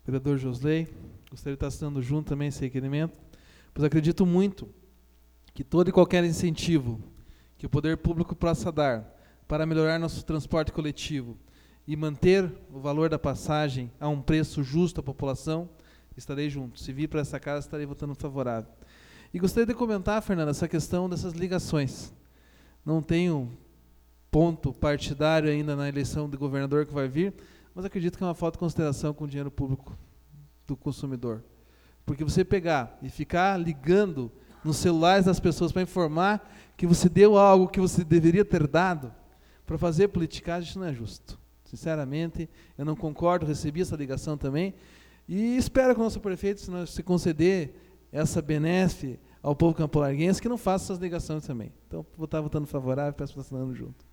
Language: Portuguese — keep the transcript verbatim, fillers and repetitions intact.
vereador Josley, gostaria de estar assinando junto também esse requerimento, pois acredito muito que todo e qualquer incentivo que o poder público possa dar para melhorar nosso transporte coletivo e manter o valor da passagem a um preço justo à população, estarei junto. Se vir para essa casa, estarei votando favorável. E gostaria de comentar, Fernanda, essa questão dessas ligações. Não tenho ponto partidário ainda na eleição de governador que vai vir, mas acredito que é uma falta de consideração com o dinheiro público do consumidor. Porque você pegar e ficar ligando nos celulares das pessoas para informar que você deu algo que você deveria ter dado, para fazer politicagem, isso não é justo. Sinceramente, eu não concordo, recebi essa ligação também, e espero que o nosso prefeito, se nós se conceder essa benéfica ao povo campolarguense, que não faça essas ligações também. Então, vou estar votando favorável e peço para estar assinando junto.